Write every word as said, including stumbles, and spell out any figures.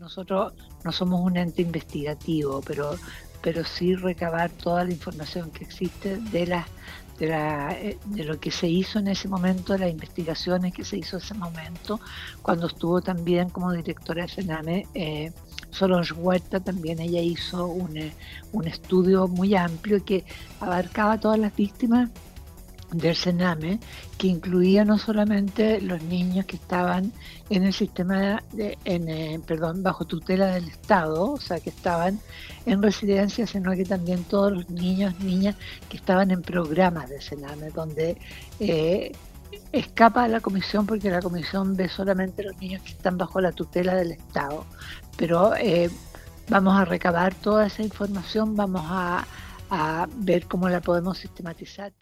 nosotros no somos un ente investigativo, pero, pero sí recabar toda la información que existe de las de, la, eh, de lo que se hizo en ese momento, de las investigaciones que se hizo en ese momento, cuando estuvo también como directora de Sename, eh, Solange Huerta, también ella hizo un, eh, un estudio muy amplio que abarcaba todas las víctimas del Sename, que incluía no solamente los niños que estaban en el sistema, de, en, eh, perdón, bajo tutela del Estado, o sea, que estaban en residencia, sino que también todos los niños, niñas que estaban en programas de Sename, donde eh, escapa a la comisión porque la comisión ve solamente los niños que están bajo la tutela del Estado. Pero eh, vamos a recabar toda esa información, vamos a, a ver cómo la podemos sistematizar.